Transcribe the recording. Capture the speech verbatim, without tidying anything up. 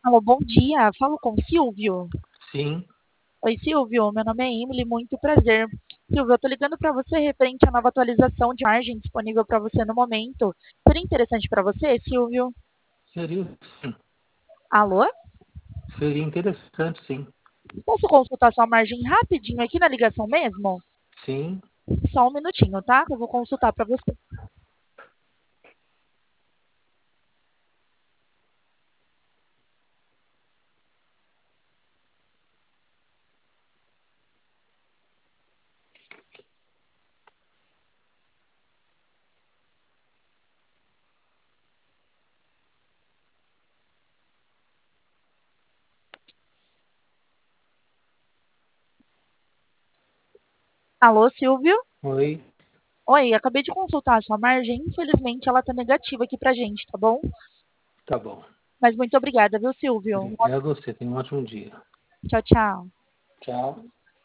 Alô, bom dia. Falo com o Silvio. Sim, Oi, Silvio. Meu nome é Emily, muito prazer. Silvio, eu tô ligando para você referente à nova atualização de margem disponível para você no momento. Seria interessante para você, Silvio? seria, sim, Alô? seria interessante, sim. Posso consultar sua margem rapidinho aqui na ligação mesmo? Sim, Só um minutinho, tá? Que eu vou consultar para você. Alô, Silvio? oi, Oi, acabei de consultar a sua margem. Infelizmente, ela tá negativa aqui pra gente, tá bom? tá bom. Mas muito obrigada, viu, Silvio? Obrigado a você, tenha um ótimo dia. Tchau, tchau. Tchau.